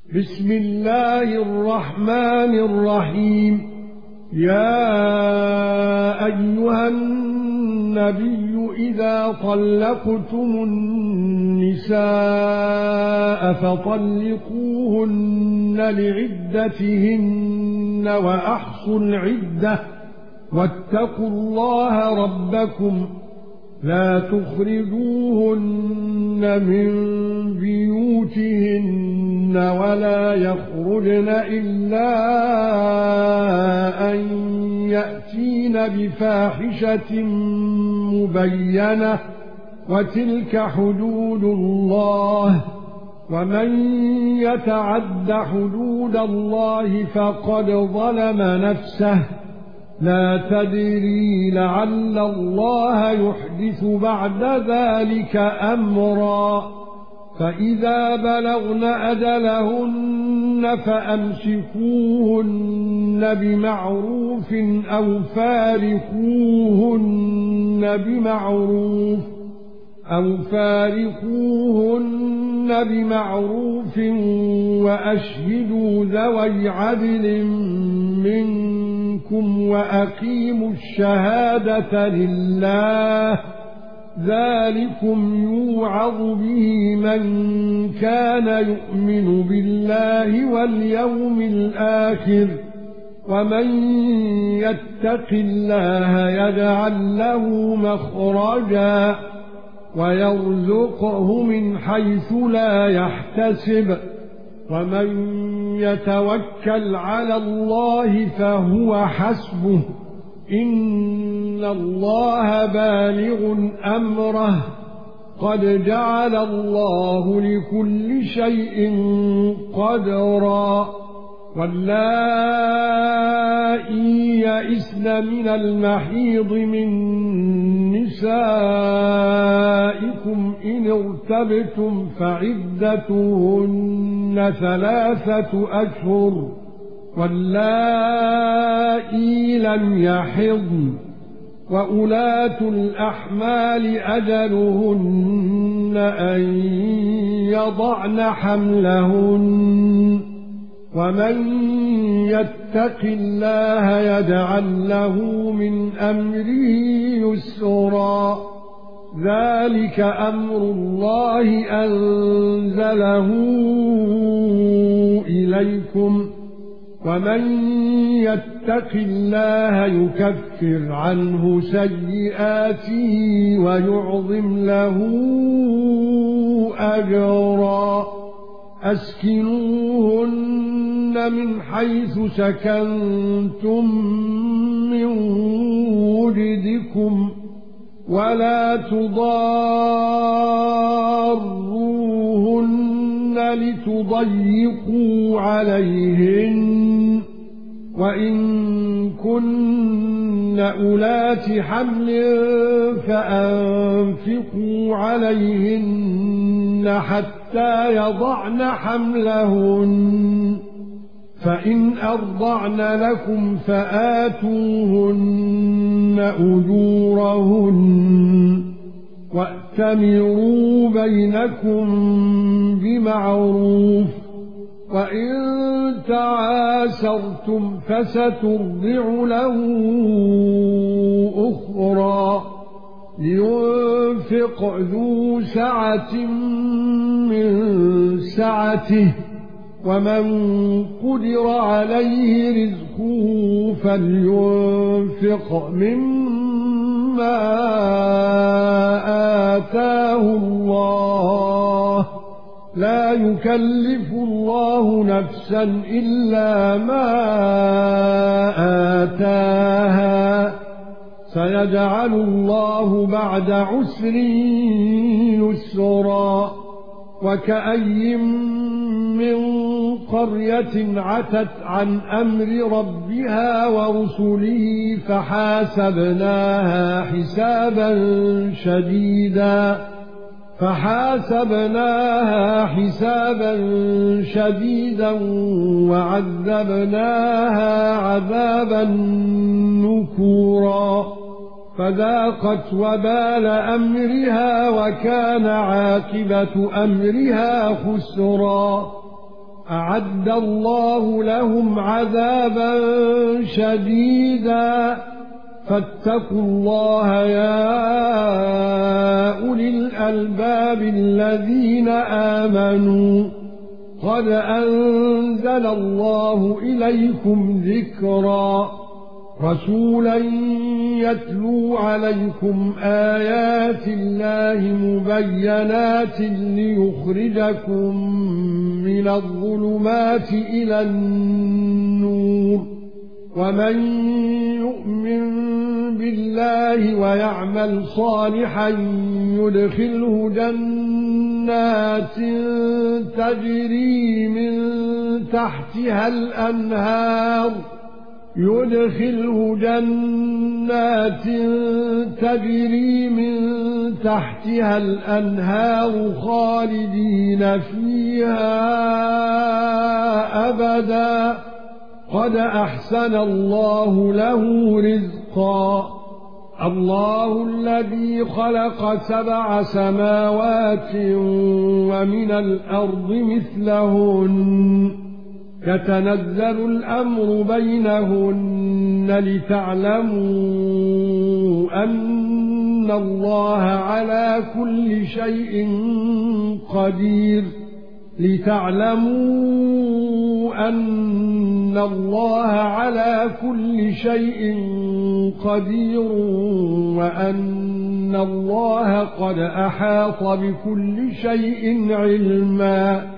بسم الله الرحمن الرحيم. يا أيها النبي إذا طلقتم النساء فطلقوهن لعدتهن وأحصوا العدة واتقوا الله ربكم لا تخرجوهن من بيوتهن ولا يخرجن إلا أن يأتين بفاحشة مبينة وتلك حدود الله ومن يتعد حدود الله فقد ظلم نفسه لا تدري لعل الله يحدث بعد ذلك أمرا فإذا بلغن أجلهن فأمسكوهن بمعروف أو فارقوهن بمعروف وأشهدوا ذوي عدل منكم وأقيموا الشهادة لله ذلكم يوعظ به من كان يؤمن بالله واليوم الآخر ومن يتق الله يجعل له مخرجا ويرزقه من حيث لا يحتسب ومن يتوكل على الله فهو حسبه إن الله بالغ أمره قد جعل الله لكل شيء قدرا واللائي يئسن من المحيض من نسائكم إن ارتبتم فعدتهن 3 أشهر واللائي لم يحضن وأولاة الأحمال أجلهن أن يضعن حملهن ومن يتق الله يجعل له من أمره يسرا ذلك أمر الله أنزله إليكم ومن يتق الله يكفر عنه سيئاته ويعظم له أجرا أسكنوهن من حيث سكنتم من وجدكم ولا تضاروهن لتضيقوا عليهن وإن كن أولات حمل فأنفقوا عليهن حتى يضعن حملهن فإن أرضعن لكم فآتوهن أجورهن وأتمروا بينكم بمعروف وإن تعاسرتم فسترضع له أخرى لينفق ذو سعة من سعته ومن قدر عليه رزقه فلينفق مما آتاه الله لا يكلف الله نفسا إلا ما آتاها سيجعل الله بعد عسر يسرا وكأي من قرية عتت عن أمر ربها ورسله فحاسبناها حسابا شديدا وعذبناها عذابا نكورا فذاقت وبال أمرها وكان عاقبة أمرها خسرا أعد الله لهم عذابا شديدا فاتقوا الله يا أولي الألباب الذين آمنوا قد أنزل الله إليكم ذكرا رسولا يتلو عليكم آيات الله مبينات ليخرجكم من الظلمات إلى النور ومن يؤمن بالله ويعمل صالحا يدخله جنات تجري من تحتها الأنهار خالدين فيها أبدا قد أحسن الله له رزقا الله الذي خلق 7 سماوات ومن الأرض مثلهن يتنزل الأمر بينهن لتعلموا أن الله على كل شيء قدير وأن الله قد أحاط بكل شيء علما